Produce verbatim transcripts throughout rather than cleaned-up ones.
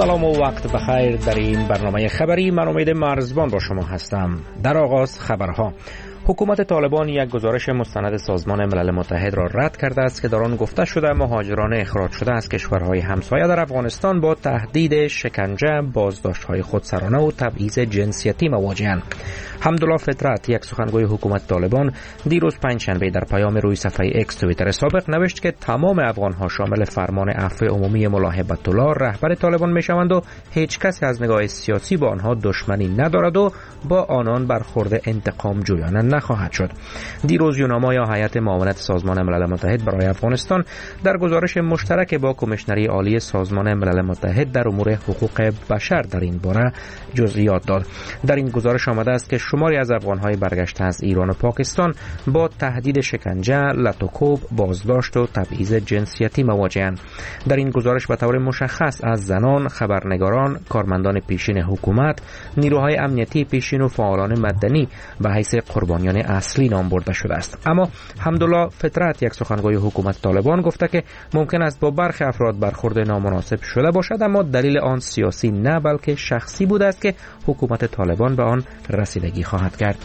سلام و وقت بخیر. در این برنامه خبری من امید مرزبان با شما هستم. در آغاز خبرها. حکومت طالبان یک گزارش مستند سازمان ملل متحد را رد کرده است که در آن گفته شده مهاجران اخراج شده از کشورهای همسایه در افغانستان با تهدید شکنجه، بازداشت‌های خودسرانه و تبعیض جنسیتی مواجه‌اند. حمدالله فطرت، یک سخنگوی حکومت طالبان، دیروز پنجشنبه در پیام روی صفحه اکس توییتر سابق نوشت که تمام افغان‌ها شامل فرمان عفو عمومی ملا هیبت‌الله رهبر طالبان میشوند و هیچ کسی از نگاه سیاسی با آنها دشمنی ندارد و با آنان برخورد انتقام جویانه نخواهد شد. دیروز یوناما یا هیئت معاونت سازمان ملل متحد برای افغانستان در گزارش مشترک با کمیشنری عالی سازمان ملل متحد در امور حقوق بشر در این باره جزئیات داد. در این گزارش آمده است که شماری از افغان‌های برگشته از ایران و پاکستان با تهدید شکنجه، لطوکوب، بازداشت و تبعیض جنسیتی مواجه‌اند. در این گزارش به طور مشخص از زنان، خبرنگاران، کارمندان پیشین حکومت، نیروهای امنیتی پیشین و فعالان مدنی به حیث قربانیان اصلی نام برده شده است. اما حمدالله فطرت، یک سخنگوی حکومت طالبان، گفته که ممکن است با برخی افراد برخورد نامناسب شده باشد، اما دلیل آن سیاسی نه بلکه شخصی بوده است که حکومت طالبان به آن رسیدگی خواهد کرد.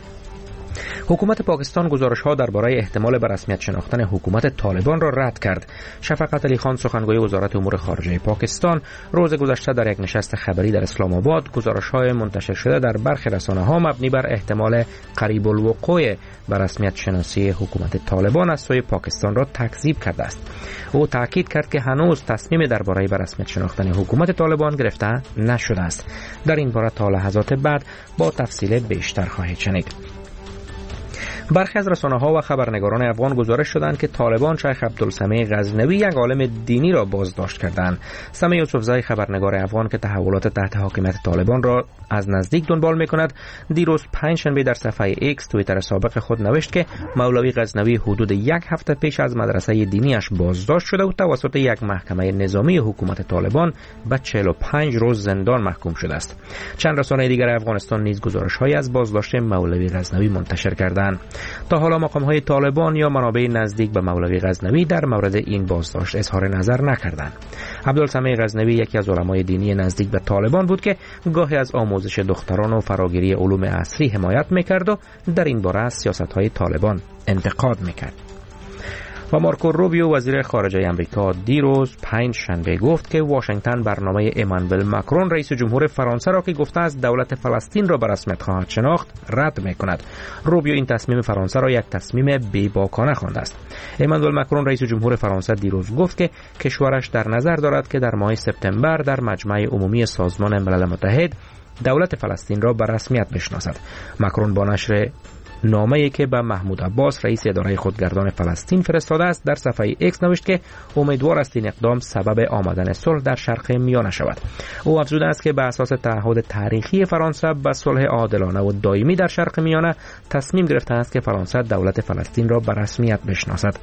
حکومت پاکستان گزارش‌ها درباره احتمال به رسمیت شناختن حکومت طالبان را رد کرد. شفقت علی خان، سخنگوی وزارت امور خارجه پاکستان، روز گذشته در یک نشست خبری در اسلام آباد گزارش‌های منتشر شده در برخی رسانه‌ها مبنی بر احتمال قریب الوقوع به رسمیت شناسی حکومت طالبان از سوی پاکستان را تکذیب کرده است. او تاکید کرد که هنوز تصمیم درباره به رسمیت شناختن حکومت طالبان گرفته نشده است. در این باره تا لحظات بعد با تفصیل بیشتر خواهید شنید. برخی از رسانه‌ها و خبرنگاران افغان گزارش شدند که طالبان شیخ عبدالسمیع غزنوی، یک عالم دینی، را بازداشت کردند. سمیع یوسفزای، خبرنگار افغان که تحولات تحت حاکمیت طالبان را از نزدیک دنبال می‌کند، دیروز پنجشنبه در صفحه ایکس توییتر سابق خود نوشت که مولوی غزنوی حدود یک هفته پیش از مدرسه دینیش بازداشت شده و توسط یک محکمه نظامی حکومت طالبان به چهل و پنج روز زندان محکوم شده است. چند رسانه دیگر افغانستان نیز گزارش‌هایی از بازداشت مولوی غزنوی منتشر کردند. تا حالا مقام‌های طالبان یا منابع نزدیک به مولوی غزنوی در مورد این بازداشت اظهار نظر نکردند. عبدالسمیع غزنوی یکی از علمای دینی نزدیک به طالبان بود که گاهی از آموزش دختران و فراگیری علوم عصری حمایت می‌کرد و در این باره از سیاست‌های طالبان انتقاد می‌کرد. و مارکو روبیو، وزیر خارجه امریکا، دیروز پنجشنبه گفت که واشنگتن برنامه امانوئل ماکرون، رئیس جمهور فرانسه، را که گفته است دولت فلسطین را به رسمیت خواهد شناخت رد می‌کند. روبیو این تصمیم فرانسه را یک تصمیم بی‌باکانه خوانده است. امانوئل ماکرون، رئیس جمهور فرانسه، دیروز گفت که کشورش در نظر دارد که در ماه سپتامبر در مجمع عمومی سازمان ملل متحد دولت فلسطین را به رسمیت بشناسد. ماکرون با نشر نامه‌ای که به محمود عباس، رئیس اداره خودگردان فلسطین، فرستاده است، در صفحه ایکس نوشت که امیدوار است این اقدام سبب آمدن صلح در شرق میانه شود. او افزوده است که به اساس تعهد تاریخی فرانسه به صلح عادلانه و دائمی در شرق میانه تصمیم گرفته است که فرانسه دولت فلسطین را به رسمیت بشناسد.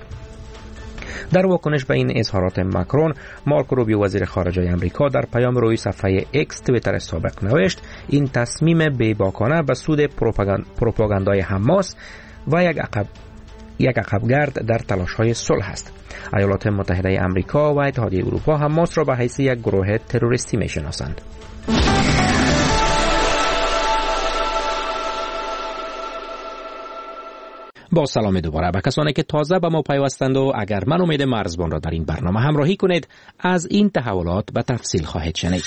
در واکنش به این اظهارات ماکرون، مارکو روبیو، وزیر خارجه امریکا، در پیام روی صفحه اکس توییتر سابق نوشت این تصمیم بی‌باکانه به سود پروپاگاندای حماس و یک عقب یک عقبگرد در تلاش‌های صلح است. ایالات متحده آمریکا و اتحادیه اروپا حماس را به حیث یک گروه تروریستی می‌شناسند. با سلام دوباره به کسانی که تازه به ما پیوستند و اگر من امید مرزبان را در این برنامه همراهی کنید، از این تحولات به تفصیل خواهید شنید.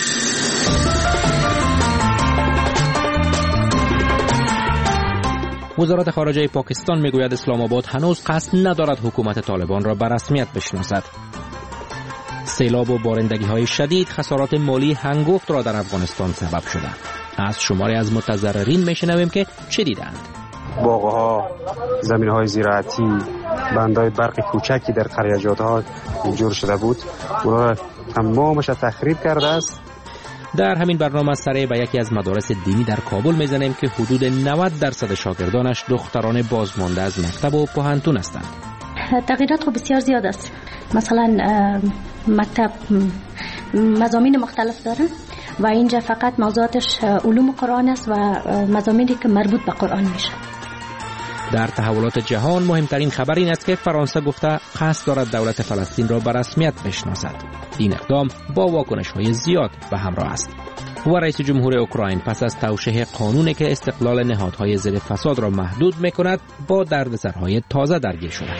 وزارت خارجه پاکستان میگوید اسلام آباد هنوز قصد ندارد حکومت طالبان را به رسمیت بشناسد. سیلاب و بارندگی‌های شدید خسارات مالی هنگفت را در افغانستان سبب شده. از شماری از متضررین میشنویم که چه دیدند. باغ‌ها، زمین‌های زراعتی، بندهای برق کوچکی در قریه‌جات‌ها جور شده بود. اونا را تمامش تخریب کرده است. در همین برنامه سره به یکی از مدارس دینی در کابل میزنیم که حدود نود درصد شاگردانش دختران بازمانده از مکتب و پوهنتون هستند. تغییرات خب بسیار زیاد است. مثلا مکتب مضامین مختلف داره و اینجا فقط موضوعاتش علوم قرآن است و مضامینی که مربوط به قرآن میشه. در تحولات جهان مهمترین خبر این است که فرانسه گفته قصد دارد دولت فلسطین را به رسمیت بشناسد. این اقدام با واکنش‌های زیاد به همراه است. و رئیس جمهور اوکراین پس از توشیح قانونی که استقلال نهادهای ضد فساد را محدود می‌کند با دردسرهای تازه درگیر شده.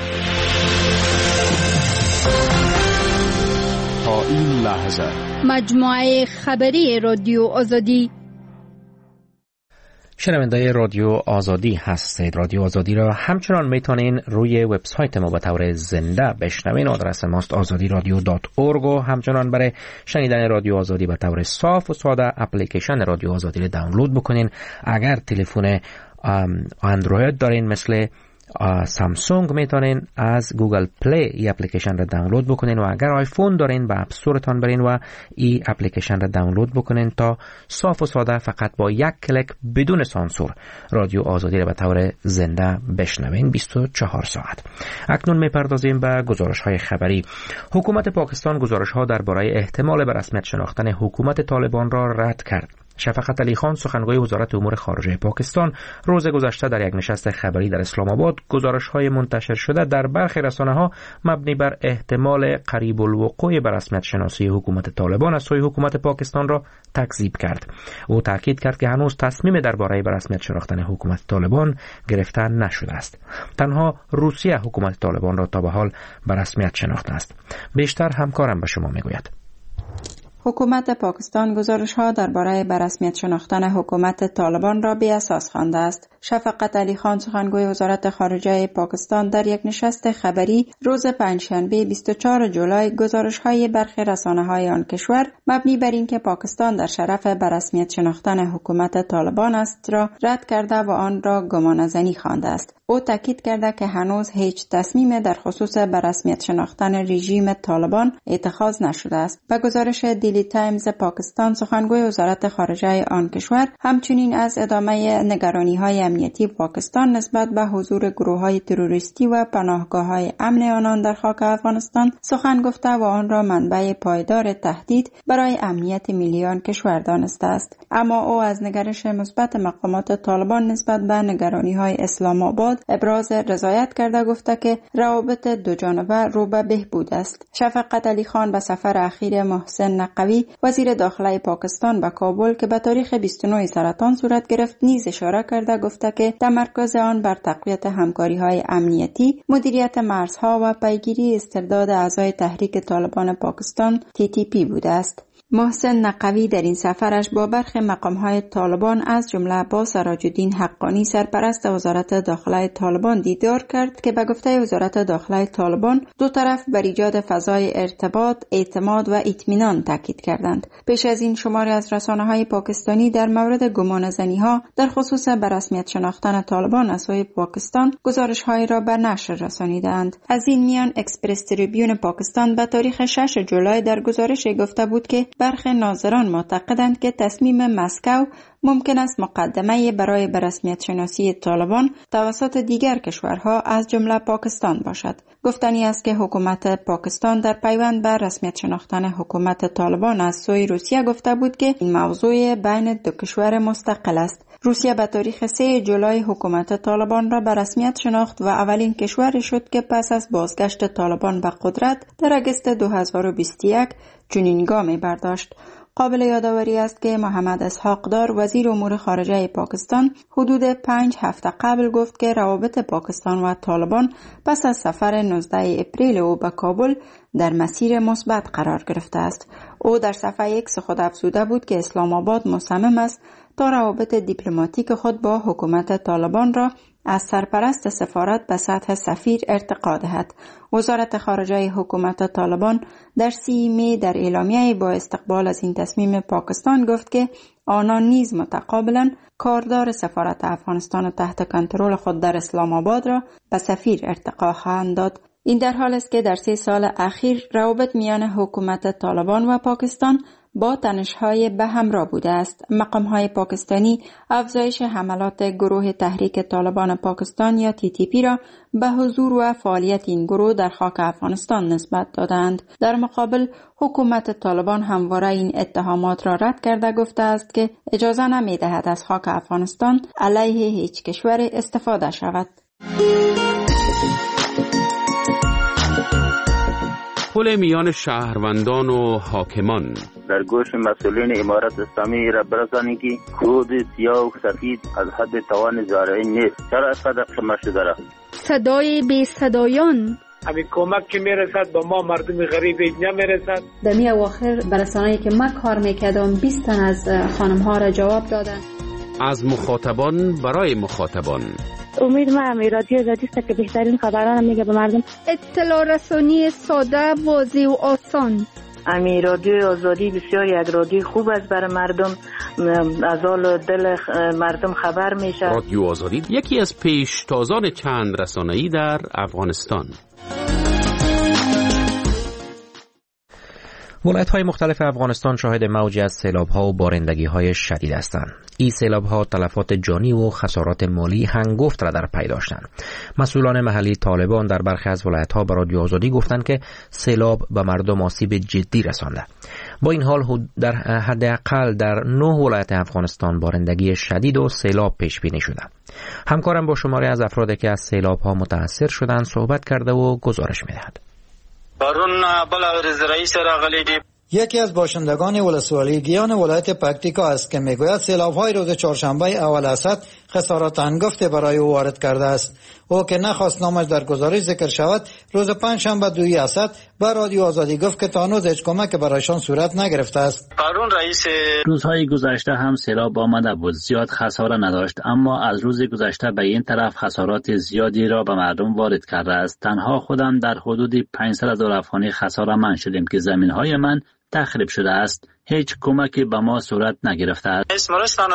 تا این لحظه مجموعه خبری رادیو آزادی. شنوندگان رادیو آزادی هستید. رادیو آزادی را همچنان میتونین روی وبسایت ما به طور زنده بشنوین. آدرس ماست آزادی رادیو دات اورگ و همچنان برای شنیدن رادیو آزادی به طور صاف و ساده اپلیکیشن رادیو آزادی را دانلود بکنین. اگر تلفن اندروید دارین مثل سامسونگ میتونین از گوگل پلی ای اپلیکیشن را دانلود بکنین و اگر آیفون دارین به اپ استورتان برین و ای اپلیکیشن را دانلود بکنین تا صاف و ساده فقط با یک کلیک بدون سانسور رادیو آزادی را به طور زنده بشنوین بیست و چهار ساعت. اکنون میپردازیم به گزارش های خبری. حکومت پاکستان گزارش ها درباره احتمال به رسمیت شناختن حکومت طالبان را رد کرد. شفقت علی خان سخنگوی وزارت امور خارجه پاکستان روز گذشته در یک نشست خبری در اسلام آباد گزارش‌های منتشر شده در برخی رسانه‌ها مبنی بر احتمال قریب الوقوع به رسمیت شناسی حکومت طالبان از سوی حکومت پاکستان را تکذیب کرد. او تاکید کرد که هنوز تصمیم درباره به رسمیت شناختن حکومت طالبان گرفته نشده است. تنها روسیه حکومت طالبان را تا به حال به رسمیت شناخته است. بیشتر همکارم به شما میگوید. حکومت پاکستان گزارش‌ها درباره به رسمیت شناختن حکومت طالبان را بی اساس خوانده است. شفقت علی خان سخنگوی وزارت خارجه پاکستان در یک نشست خبری روز پنجشنبه بیست و چهارم جولای گزارش‌های برخی رسانه‌های آن کشور مبنی بر اینکه پاکستان در شرف به رسمیت شناختن حکومت طالبان است را رد کرده و آن را گمانه‌زنی خوانده است. او تاکید کرده که هنوز هیچ تصمیم در خصوص به رسمیت شناختن رژیم طالبان اتخاذ نشده است. به گزارش دیلی تایمز پاکستان سخنگوی وزارت خارجه آن کشور همچنین از ادامه نگرانی‌های امنیتی پاکستان نسبت به حضور گروه‌های تروریستی و پناهگاه‌های امن آنان در خاک افغانستان سخن گفته و آن را منبع پایدار تهدید برای امنیت ملی آن کشور دانسته است. اما او از نگرش مثبت مقامات طالبان نسبت به نگرانی‌های اسلام آباد ابراز رضایت کرده گفته که روابط دو جانبه رو به بهبود است. شفقت علی خان به سفر اخیر محسن نقوی وزیر داخله پاکستان به کابل که به تاریخ بیست و نه سرطان صورت گرفت نیز اشاره کرده گفته که تمرکز آن بر تقویت همکاری‌های امنیتی، مدیریت مرزها و پیگیری استرداد اعضای تحریک طالبان پاکستان تی تی پی بوده است. محسن نقوی در این سفرش با برخی مقام‌های طالبان از جمله با سراج الدین حقانی سرپرست وزارت داخله طالبان دیدار کرد که به گفته وزارت داخله طالبان دو طرف بر ایجاد فضای ارتباط، اعتماد و اطمینان تاکید کردند. پیش از این شماری از رسانه‌های پاکستانی در مورد گمانه‌زنی‌ها در خصوص به رسمیت شناختن طالبان از سوی پاکستان گزارش‌هایی را به نشر رسانیدند. از این میان اکسپرس تریبیون پاکستان به تاریخ ششم جولای در گزارشی گفته بود که برخی ناظران معتقدند که تصمیم مسکو ممکن است مقدمه برای به رسمیت شناسی طالبان توسط دیگر کشورها از جمله پاکستان باشد. گفتنی است که حکومت پاکستان در پیوند به رسمیت شناختن حکومت طالبان از سوی روسیه گفته بود که این موضوع بین دو کشور مستقل است. روسیه به تاریخ سوم جولای حکومت طالبان را به رسمیت شناخت و اولین کشوری شد که پس از بازگشت طالبان به قدرت در اگست دو هزار و بیست و یک چنین گامی برداشت. قابل یادآوری است که محمد اسحاق دار وزیر امور خارجه پاکستان حدود پنج هفته قبل گفت که روابط پاکستان و طالبان پس از سفر نوزدهم اپریل او به کابل در مسیر مثبت قرار گرفته است. او در صفحه ایکس خود افزوده بود که اسلام آباد مصمم است تا روابط دیپلماتیک خود با حکومت طالبان را از سرپرست سفارت به سطح سفیر ارتقا دهد. وزارت خارجه حکومت طالبان در سی می در اعلامیه با استقبال از این تصمیم پاکستان گفت که آنان نیز متقابلا کاردار سفارت افغانستان تحت کنترل خود در اسلام آباد را به سفیر ارتقا خواهند داد. این در حال است که در سه سال اخیر روابط میان حکومت طالبان و پاکستان با تنش‌های به همراه بوده است. مقام‌های پاکستانی افزایش حملات گروه تحریک طالبان پاکستان یا تی تی پی را به حضور و فعالیت این گروه در خاک افغانستان نسبت دادند. در مقابل حکومت طالبان همواره این اتهامات را رد کرده گفته است که اجازه نمی‌دهد از خاک افغانستان علیه هیچ کشور استفاده شود. پل میان شهروندان و حاکمان. در گوش مسئولین امارت اسلامی را برسانی که کود سیاه و سفید از حد توان زارعی نیست. چرا از قدر خمش داره؟ صدای بی صدایان. همین کمک که میرسد با ما مردم غریب اینجا میرسد. در می اواخر برسانه‌ای که من کار میکردم بیست تن از خانم ها را جواب دادن. از مخاطبان برای مخاطبان. امید ما هم رادیو آزادی است که بهترین خبران میگه به مردم. اطلاع رسانی ساده، واضح و آسان. امی رادیو آزادی بسیار یک رادیو خوب است برای مردم، از حال دل مردم خبر میشه. رادیو آزادی یکی از پیشتازان چند رسانه‌ای در افغانستان. ولایت‌های مختلف افغانستان شاهد موجی از سیلاب‌ها و بارندگی‌های شدید هستند. این سیلاب‌ها تلفات جانی و خسارات مالی هنگفت را در پی داشتند. مسئولان محلی طالبان در برخی از ولایت‌ها به رادیو آزادی گفتند که سیلاب به مردم آسیب جدی رسانده. با این حال در حداقل در نه ولایت افغانستان بارندگی شدید و سیلاب پیش بینی شده. همکارم با شماری از افرادی که از سیلاب‌ها متاثر شدند صحبت کرده و گزارش می‌دهد. بارون بلعرض رئیس راغلی دی. یکی از باشندگان ولسوالی گیان ولایت پکتیکا است که میگوید سیلاب‌های روز چهارشنبه اول اسد خسارات هنگفت برای او وارد کرده است. او که نخواست نامش در گزارش ذکر شود، روز پنجشنبه دوی اسد به رادیو آزادی گفت که تا هنوز هیچ کمک برایشان صورت نگرفته است. قارون رئیس روزهای گذشته هم سیلاب آمده بود، زیاد خساره نداشت، اما از روز گذشته به این طرف خسارات زیادی را به مردم وارد کرده است. تنها خودم در حدود پانصد هزار افغانی خساره‌مند شدیم که زمین‌های من تخریب شده است. هیچ کمکی به ما صورت نگرفته است.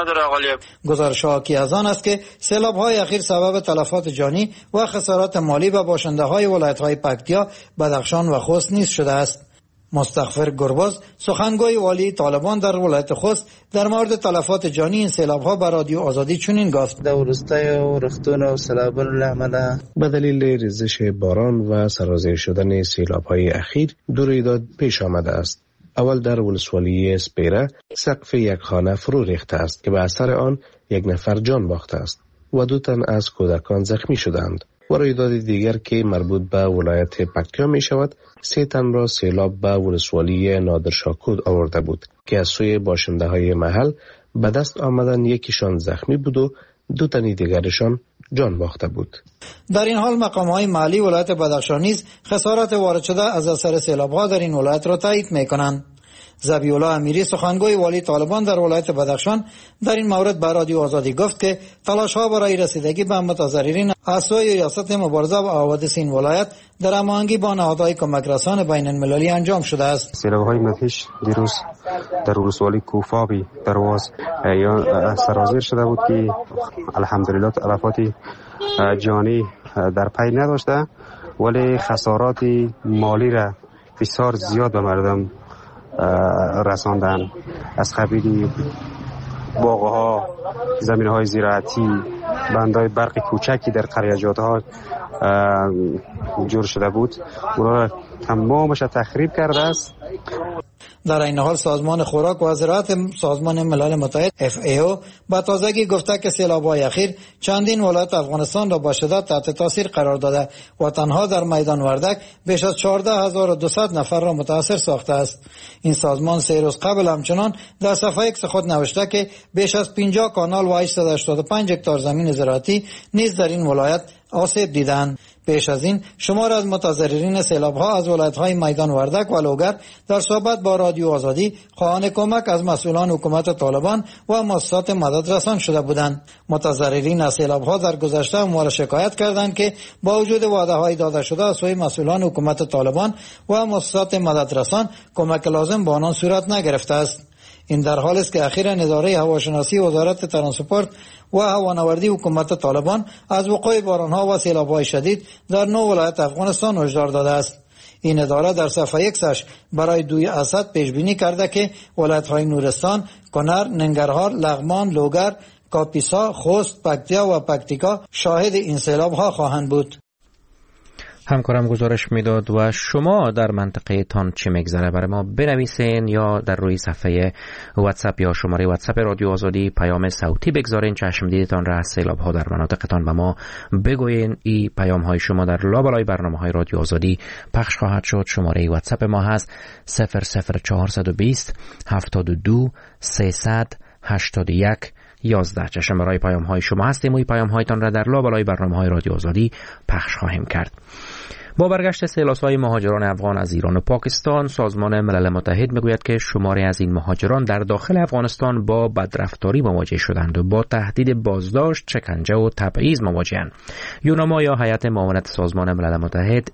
گزارش حاکی از آن است که سیلاب‌های اخیر سبب تلفات جانی و خسارات مالی به باشنده‌های ولایت‌های پکتیا، بدخشان و خوست نیز شده است. مستغفر گرباز، سخنگوی والی طالبان در ولایت خوست، در مورد تلفات جانی این سیلاب‌ها به رادیو آزادی چنین گفت: در روستای و رختون و سیلاب‌های العمله به دلیل ریزش باران و سرازیر شدن سیلاب‌های اخیر دو رویداد پیش آمده است. اول در ولسوالی سپیره سقف یک خانه فرو ریخته است که به اثر آن یک نفر جان باخته است و دو تن از کودکان زخمی شدند. و رویداد دیگر که مربوط به ولایت پکتیا می شود، سه تن را سیلاب به ولسوالی نادرشاکود آورده بود که از سوی باشنده های محل به دست آمدن یکیشان زخمی بود و دو تن دیگرشان جان باخته بود. در این حال مقام‌های محلی ولایت بدخشان نیز خسارات وارد شده از اثر سیلاب‌ها در این ولایت را تایید می‌کنند. ذبیح‌الله امیری، سخنگوی والی طالبان در ولایت بدخشان، در این مورد به رادیو آزادی گفت که تلاش‌ها برای رسیدگی به متضررین از سوی ریاست مبارزه با حوادث این ولایت در هماهنگی با نهادهای کمک رسان بین المللی انجام شده است. سیلاب‌های مدهش دیروز در ولسوالی کوفابی درواز یا سرازیر شده بود که الحمدلله تلفات جانی در پی نداشته، ولی خسارات مالی را بسیار زیاد به مردم رساندن. از قبیل باغ‌ها، زمین‌های زراعتی، بندهای برق کوچکی در قریه‌جات‌ها جور شده بود، اونا تمامش تخریب کرده است. در این حال سازمان خوراک و زراعت سازمان ملل متحد اف ای او با تازگی گفته که سیلاب‌های اخیر چندین ولایت افغانستان را با شدت تحت تاثیر قرار داده و تنها در میدان وردک بیش از چهارده هزار و دویست نفر را متاثر ساخته است. این سازمان سه روز قبل همچنان در صفحه ایکس خود نوشته که بیش از پنجاه کانال و هشتصد و هشتاد و پنج هکتار زمین زراعتی نیز در این ولایت آسیب دیدند. پیش از این شمار از متضررین سیلاب‌ها از ولایت‌های میدان وردک و لوگر در صحبت با رادیو آزادی خواهان کمک از مسئولان حکومت طالبان و مؤسسات مددرسان شده بودند. متضررین از سیلاب‌ها در گذشته امور شکایت کردند که با وجود وعده‌های داده شده از سوی مسئولان حکومت طالبان و مؤسسات مددرسان کمک لازم به آنان صورت نگرفته است. این در حالی است که اخیراً اداره هواشناسی وزارت ترانسپورت و هوانوردی حکومت طالبان از وقوع باران‌ها و سیلاب‌های شدید در نو ولایت افغانستان هشدار داده است. این اداره در صفحه ایکسش برای دوی اسد پیش بینی کرده که ولایت‌های نورستان، کنر، ننگرهار، لغمان، لوگر، کاپیسا، خوست، پکتیا و پکتیکا شاهد این سیلاب‌ها خواهند بود. همکارم گزارش میداد و شما در منطقه تان چه میگذره برای ما بنویسین یا در روی صفحه واتساپ یا شماره واتساپ رادیو آزادی پیام صوتی بگذارین. چشم دیدتان را از سیلاب ها در مناطقتان و ما بگوین. این پیام های شما در لابلای برنامه های رادیو آزادی پخش خواهد شد. شماره واتساپ ما هست صفر صفر چهارصد و بیست هفتاد و دو سیصد هشتاد و یک یازده. چشم برای پیام های شما هستیم و این پیام هایتان را در لابلای برنامه های رادیو آزادی پخش خواهیم کرد. با برگشت سیلاس‌های مهاجران افغان از ایران و پاکستان، سازمان ملل متحد میگوید که شماری از این مهاجران در داخل افغانستان با بدرفتاری مواجه شدند و با تهدید بازداشت، شکنجه و تبعیض مواجه‌اند. یوناما یا هیئت معاونت سازمان ملل متحد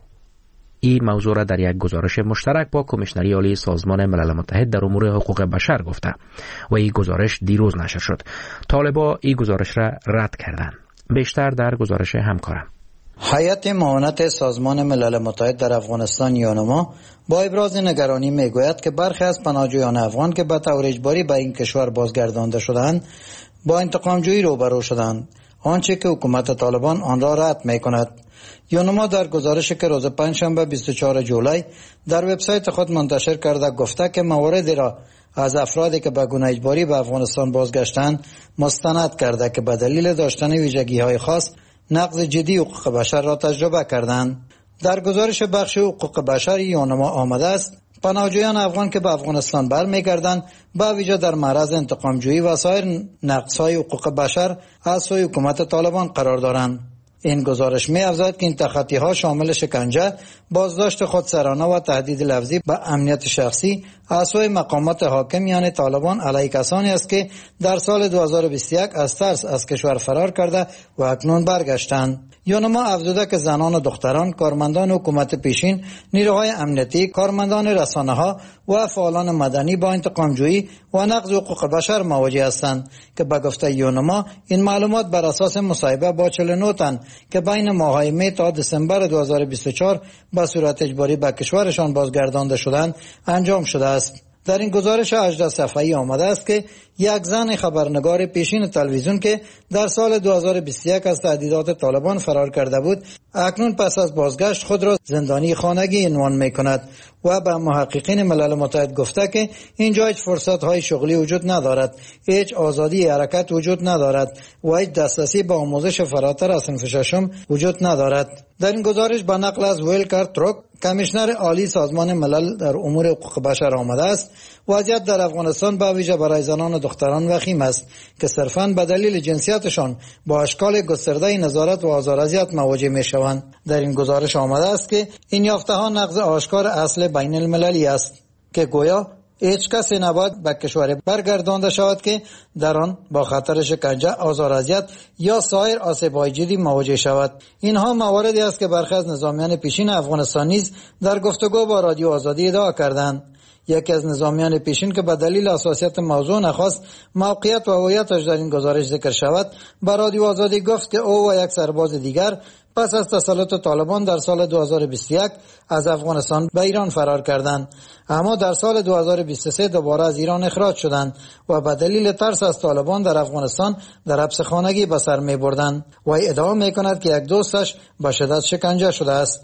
این موضوع را در یک گزارش مشترک با کمیشنری عالی سازمان ملل متحد در امور حقوق بشر گفته و این گزارش دیروز نشر شد. طالبان این گزارش را رد کردند. بیشتر در گزارش همکارم. هیئت معاونت سازمان ملل متحد در افغانستان یوناما با ابراز نگرانی میگوید که برخی از پناهجویان افغان که به طور اجباری به این کشور بازگردانده شدند با انتقامجویی روبرو شدند، آنچه که حکومت طالبان آن را رد میکند. یوناما در گزارشی که روز پنجشنبه بیست و چهارم جولای در وبسایت خود منتشر کرده گفته که مواردی را از افرادی که به گونه اجباری به افغانستان بازگشتند مستند کرده که به دلیل داشتن ویژگی‌های خاص نقض جدی حقوق بشر را تجربه کردند. در گزارش بخش حقوق بشر یوناما آمده است پناهجویان افغان که به افغانستان برمیگردند با ویژه در معرض انتقامجویی و سایر نقض‌های حقوق بشر از سوی حکومت طالبان قرار دارند. این گزارش می افزاید که این تخطی‌ها شامل شکنجه، بازداشت خودسرانه و تهدید لفظی به امنیت شخصی از سوی مقامات حاکم یعنی طالبان علیه کسانی است که در سال دو هزار و بیست و یک از ترس از کشور فرار کرده و اکنون برگشتند. یوناما افزوده که زنان و دختران، کارمندان حکومت پیشین، نیروهای امنیتی، کارمندان رسانه‌ها و فعالان مدنی با انتقامجویی و نقض حقوق بشر مواجه هستند که به گفته یوناما این معلومات بر اساس مصاحبه با چهل و نه تن که بین ماه‌های می تا دسامبر دو هزار و بیست و چهار به صورت اجباری به کشورشان بازگردانده شدند انجام شده است. در این گزارش هجده صفحه‌ای آمده است که یک زن خبرنگار پیشین تلویزیون که در سال دو هزار و بیست و یک از تهدیدات طالبان فرار کرده بود اکنون پس از بازگشت خود را زندانی خانگی عنوان می‌کند و به محققین ملل متحد گفته که اینجا هیچ فرصت‌های شغلی وجود ندارد، هیچ آزادی حرکت وجود ندارد و هیچ دسترسی به آموزش فراتر از صنف ششم وجود ندارد. در این گزارش با نقل از ویلکر تروک کمیشنر عالی سازمان ملل در امور حقوق بشر آمده است وضعیت در افغانستان به ویژه برای زنان و دختران وخیم است که صرفاً به دلیل جنسیتشان با اشکال گسترده نظارت و آزار اذیت مواجه میشوند. در این گزارش آمده است که این یافته‌ها نقض آشکار اصل بین المللی است که گویا هیچ کسی نباید به کشور برگردانده شود که در آن با خطر شکنجه، آزار اذیت یا سایر آسیب‌های جدی مواجه شود. اینها مواردی است که برخی از نظامیان پیشین افغانستان نیز در گفتگو با رادیو آزادی ادعا کردند. یکی از نظامیان پیشین که به دلیل حساسیت موضوع نخواست موقعیت و هویتش در این گزارش ذکر شود به رادیو آزادی گفت که او و یک سرباز دیگر پس از تسلط طالبان در سال دو هزار و بیست و یک از افغانستان به ایران فرار کردند، اما در سال دو هزار و بیست و سه دوباره از ایران اخراج شدند و به دلیل ترس از طالبان در افغانستان در حبس خانگی به سر می بردند و ادعا می کند که یک دوستش به شدت شکنجه شده است.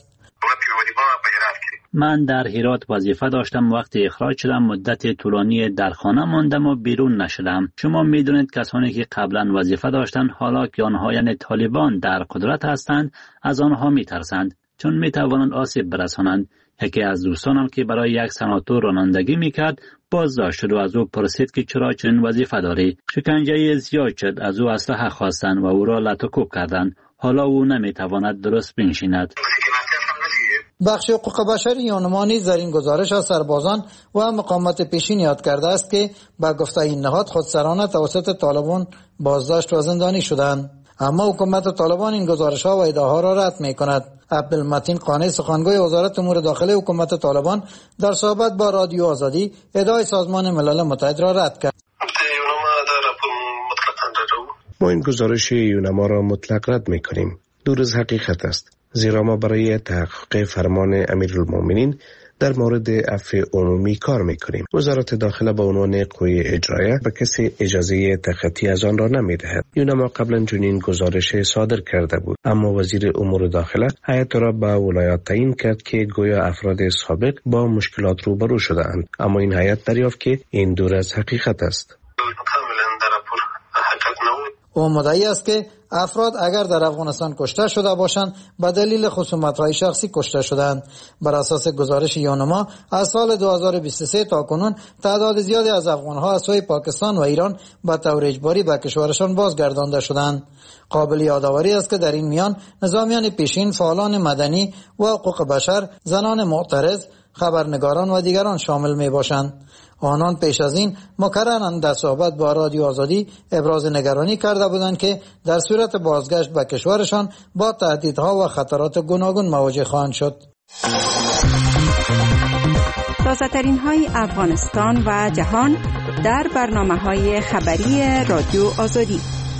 من در هرات وظیفه داشتم. وقتی اخراج شدم مدت طولانی در خانه ماندم و بیرون نشدم. شما میدونید کسانی که قبلا وظیفه داشتند حالا که آنها یعنی طالبان در قدرت هستند از آنها میترسند چون میتوانند آسیب برسانند. یکی از دوستانم که برای یک سناتور رانندگی میکرد بازداشت شد و از او پرسید که چرا چنین وظیفه داری. شکنجه زیاد شد، از او اسلحه خواستند و او را لط و کوب کردند. حالا او نمیتواند درست بنشیند. بخش حقوق بشر یوناما نیز در این گزارش از سربازان و مقامات پیشین یاد کرده است که به گفته این نهاد خودسرانه توسط طالبان بازداشت و زندانی شدند، اما حکومت طالبان این گزارش‌ها و ادعاها را رد می‌کند. عبدالمتین قانی سخنگوی وزارت امور داخلی حکومت طالبان در صحبت با رادیو آزادی ادعای سازمان ملل متحد را رد کرد. ما این گزارش یوناما را مطلق رد می‌کنیم. دور از حقیقت است، زیرا ما برای تحقق فرمان امیرالمومنین در مورد عفو عمومی کار میکنیم. وزارت داخله به عنوان قوه اجرایه به کسی اجازه تخطی از آن را نمیدهد. یونما قبلا چنین گزارش صادر کرده بود، اما وزیر امور داخله هیئت را به ولایات تعیین کرد که گویا افراد سابق با مشکلات روبرو شده‌اند، اما این هیئت دریافت که این دور از حقیقت است. او مدعی است که افراد اگر در افغانستان کشته شده باشند به دلیل خصومت‌های شخصی کشته شدند. بر اساس گزارش یونما از سال دو هزار و بیست و سه تا کنون تعداد زیادی از افغان‌ها از سوی پاکستان و ایران به طور اجباری به کشورشان بازگردانده شدند. قابل یادآوری است که در این میان نظامیان پیشین، فعالان مدنی و حقوق بشر، زنان معترض، خبرنگاران و دیگران شامل می باشند. آنان پیش از این مکرراً در صحبت با رادیو آزادی ابراز نگرانی کرده بودند که در صورت بازگشت به کشورشان با تهدیدها و خطرات گوناگون مواجه خواهند شد. تازه‌ترین های افغانستان و جهان در برنامه‌های خبری رادیو آزادی.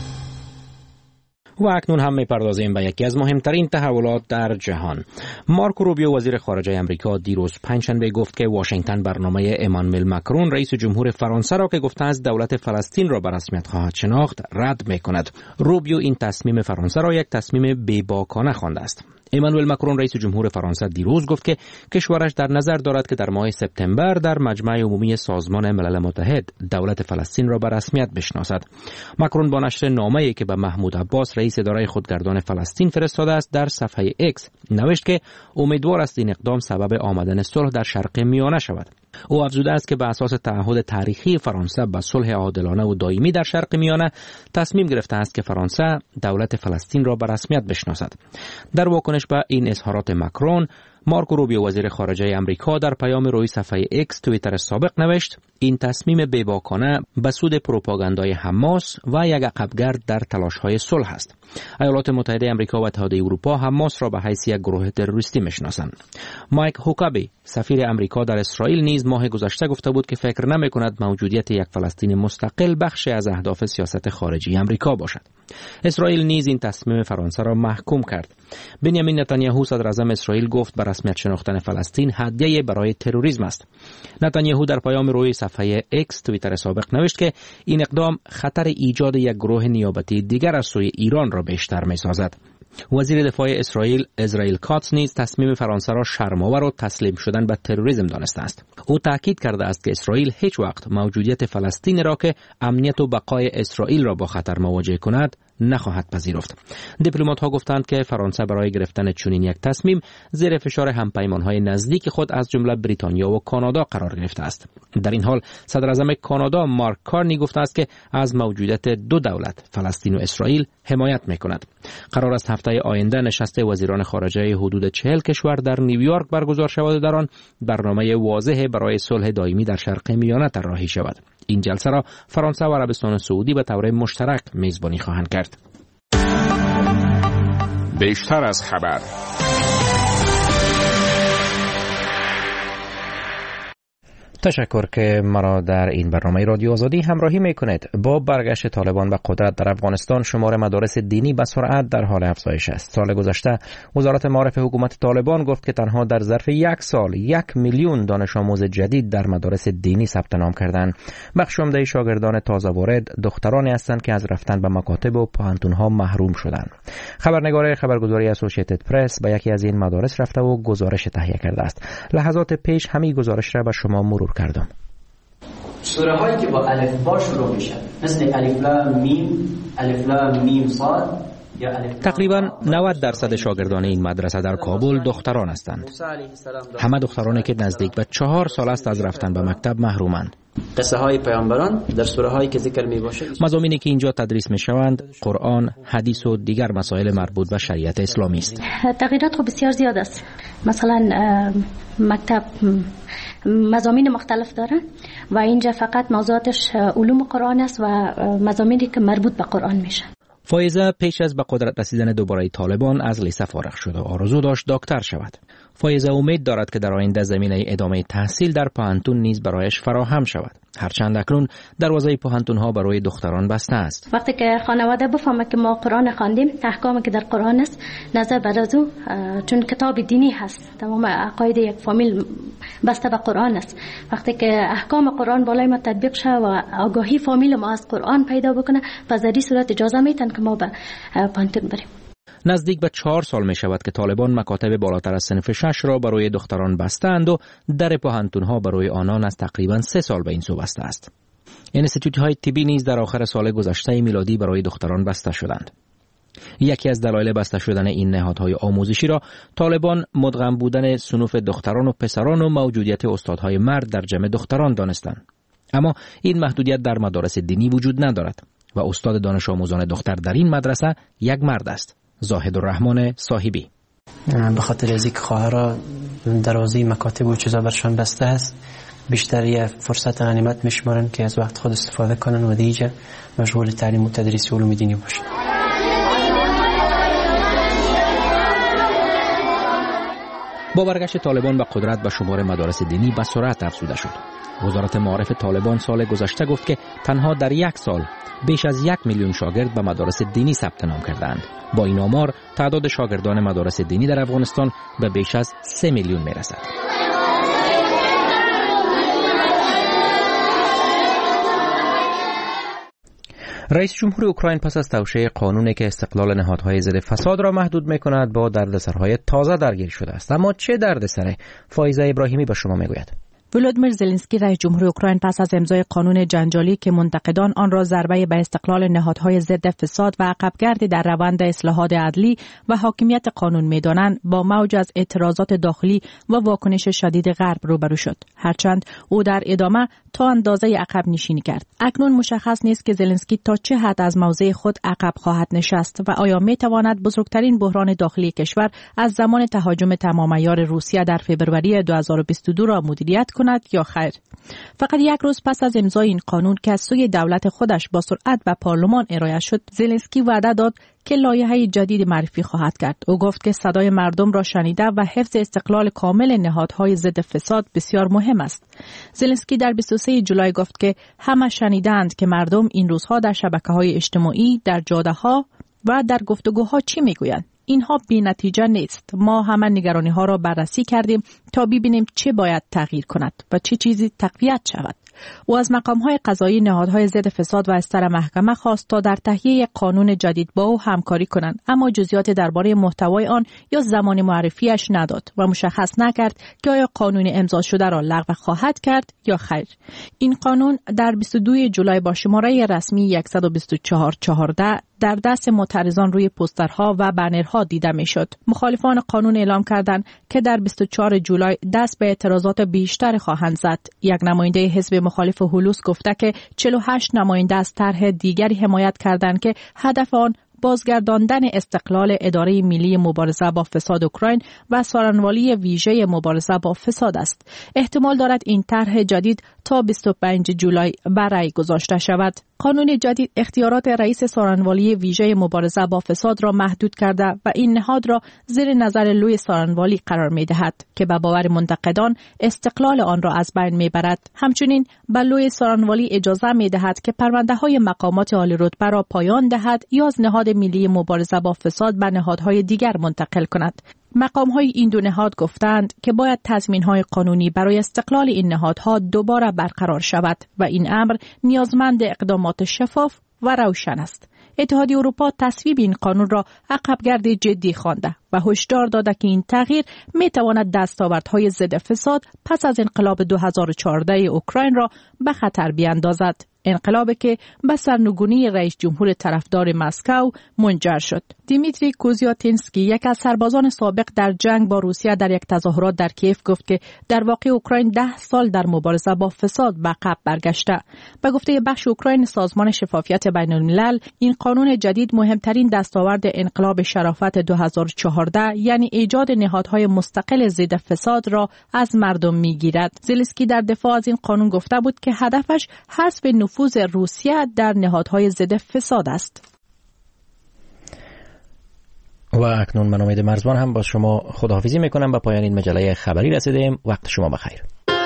و اکنون هم می‌پردازیم به یکی از مهمترین تحولات در جهان. مارکو روبیو وزیر خارجه آمریکا دیروز پنجشنبه گفت که واشنگتن برنامه امانوئل ماکرون رئیس جمهور فرانسه را که گفته است دولت فلسطین را به رسمیت خواهد شناخت رد می‌کند. روبیو این تصمیم فرانسه را یک تصمیم بی‌باکانه خوانده است. امانوئل ماکرون رئیس جمهور فرانسه دیروز گفت که کشورش در نظر دارد که در ماه سپتامبر در مجمع عمومی سازمان ملل متحد دولت فلسطین را به رسمیت بشناسد. ماکرون با نشر نامه‌ای که به محمود عباس رئیس اداره خودگردان فلسطین فرستاده است در صفحه ایکس نوشت که امیدوار است این اقدام سبب آمدن صلح در شرق میانه شود. او افزوده است که به اساس تعهد تاریخی فرانسه به صلح عادلانه و دائمی در شرق میانه تصمیم گرفته است که فرانسه دولت فلسطین را به رسمیت بشناسد. در واکنش به این اظهارات ماکرون، مارکو روبیو وزیر خارجه آمریکا در پیام روی صفحه ایکس توییتر سابق نوشت این تصمیم بی‌باکانه به سود پروپاگاندای حماس و یک عقبگرد در تلاش‌های صلح است. ایالات متحده آمریکا و اتحادیه اروپا حماس را به حیث یک گروه تروریستی میشناسند. مایک هوکابی سفیر آمریکا در اسرائیل نیز ماه گذشته گفته بود که فکر نمی‌کند موجودیت یک فلسطین مستقل بخشی از اهداف سیاست خارجی آمریکا باشد. اسرائیل نیز این تصمیم فرانسه را محکوم کرد. بنیامین نتانیاهو صدر اعظم اسرائیل گفت به رسمیت شناختن فلسطین هدیه برای تروریسم است. نتانیاهو در پیام روی صفحه ایکس توییتر سابق نوشت که این اقدام خطر ایجاد یک گروه نیابتی دیگر از سوی ایران را بیشتر می‌سازد. وزیر دفاع اسرائیل اسرائیل کاتس نیز تصمیم فرانسه را شرم‌آور و تسلیم شدن به تروریسم دانسته است. او تاکید کرده است که اسرائیل هیچ وقت موجودیت فلسطین را که امنیت و بقای اسرائیل را با خطر مواجه کند نخواهد پذیرفت. دیپلمات‌ها گفتند که فرانسه برای گرفتن چنین یک تصمیم زیر فشار همپیمان‌های نزدیک خود از جمله بریتانیا و کانادا قرار گرفته است. در این حال صدر اعظم کانادا مارک کارنی گفته است که از موجودیت دو دولت فلسطین و اسرائیل حمایت می‌کند. قرار است هفته آینده نشست وزیران خارجه حدود چهل کشور در نیویورک برگزار شود و در آن برنامه واضح برای صلح دائمی در شرق میانه طراحی شود. این جلسه را فرانسه و عربستان سعودی به طور مشترک میزبانی خواهند کرد. بیشتر از خبر. تشکر که مرا در این برنامه رادیو آزادی همراهی میکنید. با برگشت طالبان به قدرت در افغانستان شمار مدارس دینی به سرعت در حال افزایش است. سال گذشته وزارت معارف حکومت طالبان گفت که تنها در ظرف یک سال یک میلیون دانش آموز جدید در مدارس دینی ثبت نام کردند. بخش عمده شاگردان تازه وارد دخترانی هستند که از رفتن به مکاتب و پوهنتون‌ها محروم شدند. خبرنگار خبرگزاری اسوسییتد پرس به یکی از این مدارس رفته و گزارش تهیه کرده است. لحظات پیش همین گزارش را به شما مرور کردم. سوره هایی که با الف با شروع میشن مثل الف لام میم، الف لام میم صاد یا الف. تقریبا نود درصد شاگردان این مدرسه در کابل دختران هستند. همه دخترانی که نزدیک به چهار سال است از رفتن به مکتب محرومند. قصه های پیامبران در سوره هایی که ذکر می باشه، مضامینی که اینجا تدریس می شوند قرآن، حدیث و دیگر مسائل مربوط به شریعت اسلامی است. تغییرات خب بسیار زیاد است. مثلا مکتب مضامین مختلف داره و اینجا فقط موضوعاتش علوم قرآن است و مضامینی که مربوط به قرآن میشه. فایزه پیش از به قدرت رسیدن دوباره طالبان از لیسه فارغ شد و آرزو داشت دکتر شود. فایزه امید دارد که در آینده زمینه ادامه تحصیل در پوهنتون نیز برایش فراهم شود. هرچند اکنون دروازه پوهنتون‌ها برای دختران بسته است. وقتی که خانواده بفهمه که ما قرآن خواندیم، احکامی که در قرآن است، نظر بر از او، چون کتاب دینی هست، تمام عقاید یک فامیل بسته به قرآن است. وقتی که احکام قرآن بالای ما تطبیق شه و آگاهی فامیل ما از قرآن پیدا بکنه، پس در این صورت اجازه میتن که ما به پوهنتون بریم. نزدیک به چهار سال می شود که طالبان مکاتب بالاتر از صنف شش را برای دختران بستند و در پوهنتون‌ها برای آنان از تقریباً سه سال به این سو بسته است. انستیتوت‌های طبی نیز در آخر سال گذشته میلادی برای دختران بسته شدند. یکی از دلایل بسته شدن این نهادهای آموزشی را طالبان مدغم بودن صنوف دختران و پسران و موجودیت استادهای مرد در جمع دختران دانستند. اما این محدودیت در مدارس دینی وجود ندارد و استاد دانش آموزان دختر در این مدرسه یک مرد است. زاهد الرحمن صاحبی: به خاطر از اینکه خواهرها دروازه مکاتب و چیزا برشان بسته است، بیشتر یه فرصت غنیمت میشمارن که از وقت خود استفاده کنن و دیگه مشغول تعلیم و تدریس علوم دینی باشن. با برگشت طالبان به قدرت به شمار مدارس دینی به سرعت افزوده شد. وزارت معارف طالبان سال گذشته گفت که تنها در یک سال بیش از یک میلیون شاگرد به مدارس دینی ثبت نام کردند. با این آمار تعداد شاگردان مدارس دینی در افغانستان به بیش از سه میلیون میرسد. رئیس جمهور اوکراین پس از توشیح قانونی که استقلال نهادهای ضد فساد را محدود می‌کند با دردسرهای تازه درگیر شده است. اما چه دردسری؟ فایزه ابراهیمی به شما میگوید. ولودیمیر زلنسکی رئیس جمهور اوکراین پس از امضای قانون جنجالی که منتقدان آن را ضربه به استقلال نهادهای ضد فساد و عقبگردی در روند اصلاحات عدلی و حاکمیت قانون می‌دانند، با موج از اعتراضات داخلی و واکنش شدید غرب روبرو شد. هرچند او در ادامه تا اندازه عقب نشینی کرد. اکنون مشخص نیست که زلنسکی تا چه حد از موضع خود عقب خواهد نشست و آیا می‌تواند بزرگترین بحران داخلی کشور از زمان تهاجم تمام‌عیار روسیه در فوریه دو هزار و بیست و دو را مدیریت کند یا خیر. فقط یک روز پس از امضای این قانون که از سوی دولت خودش با سرعت به پارلمان ارائه شد، زلنسکی وعده داد که لایحه جدید معرفی خواهد کرد. او گفت که صدای مردم را شنیده و حفظ استقلال کامل نهادهای ضد فساد بسیار مهم است. زلنسکی در بیست و سوم جولای گفت که همه شنیدند که مردم این روزها در شبکه‌های اجتماعی، در جاده‌ها و در گفتگوها چی میگویند. اینها بی نتیجه نیست. ما همه نگرانی ها را بررسی کردیم تا ببینیم چه باید تغییر کند و چه چیزی تقویت شود. او از مقام‌های قضایی نهادهای ضد فساد و از سر محکمه خواست تا در تهیه قانون جدید با او همکاری کنند، اما جزئیات درباره محتوای آن یا زمان معرفیش نداد و مشخص نکرد که آیا قانون امضا شده را لغو خواهد کرد یا خیر. این قانون در بیست و دوم جولای با شماره رسمی صد و بیست و چهار چهارده در دست معترضان روی پوسترها و بنرها دیده میشد. مخالفان قانون اعلام کردند که در بیست و چهارم جولای دست به اعتراضات بیشتر خواهند زد. یک نماینده حزب مخالف هولوس گفته که چهل و هشت نماینده از طرح دیگری حمایت کردند که هدف آن بازگرداندن استقلال اداره ملی مبارزه با فساد اوکراین و سارنوالی ویژه مبارزه با فساد است. احتمال دارد این طرح جدید تا بیست و پنجم جولای برای گذاشته شود. قانون جدید اختیارات رئیس سارنوالی ویژه مبارزه با فساد را محدود کرده و این نهاد را زیر نظر لوی سارنوالی قرار می دهد که به باور منتقدان استقلال آن را از بین می برد. همچنین به لوی سارنوالی اجازه می دهد که پرونده های مقامات عالی رتبه را پایان دهد یا از نهاد ملی مبارزه با فساد به نهادهای دیگر منتقل کند. مقام‌های این دو نهاد گفتند که باید تضمین‌های قانونی برای استقلال این نهادها دوباره برقرار شود و این امر نیازمند اقدامات شفاف و روشن است. اتحادیه اروپا تصویب این قانون را عقبگرد جدی خوانده و هشدار داده که این تغییر می‌تواند دستاوردهای ضد فساد پس از انقلاب دو هزار و چهارده اوکراین را به خطر بیاندازد. انقلابی که به سرنگونی رئیس جمهور طرفدار مسکو منجر شد. دیمیتری کوزیاتینسکی، یک از سربازان سابق در جنگ با روسیه، در یک تظاهرات در کیف گفت که در واقع اوکراین ده سال در مبارزه با فساد به عقب برگشته. به گفته بخش اوکراین سازمان شفافیت بین الملل، این قانون جدید مهمترین دستاورد انقلاب شرافت دو هزار و چهارده، یعنی ایجاد نهادهای مستقل ضد فساد را از مردم میگیرد. زلنسکی در دفاع از این قانون گفته بود که هدفش حذف نفوذ روسیه در نهادهای ضد فساد است. و اکنون من امید مرزبان هم با شما خداحافظی میکنم. به پایان این مجله خبری رسیدیم. وقت شما بخیر.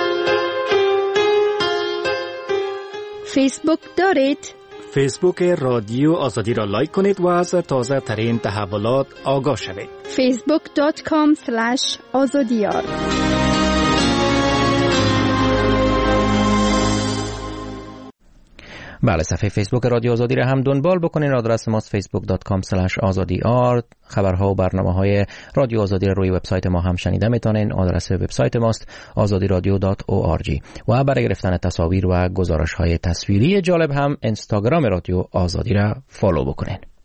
فیسبوک دارید؟ فیسبوک رادیو آزادی را لایک کنید و از تازه ترین تحولات آگاه شوید. فیسبوک دات کام اسلش آزادیار. بله، صفحه فیسبوک رادیو آزادی را هم دنبال بکنین. آدرس ماست فیسبوک دات کام اسلش آزادی آر. خبرها و برنامه‌های رادیو آزادی را روی وبسایت ما هم شنیده میتونین. آدرس وبسایت ماست آزادی رادیو دات او آر جی و برای گرفتن تصاویر و گزارش‌های تصویری جالب هم اینستاگرام رادیو آزادی را فالو بکنین.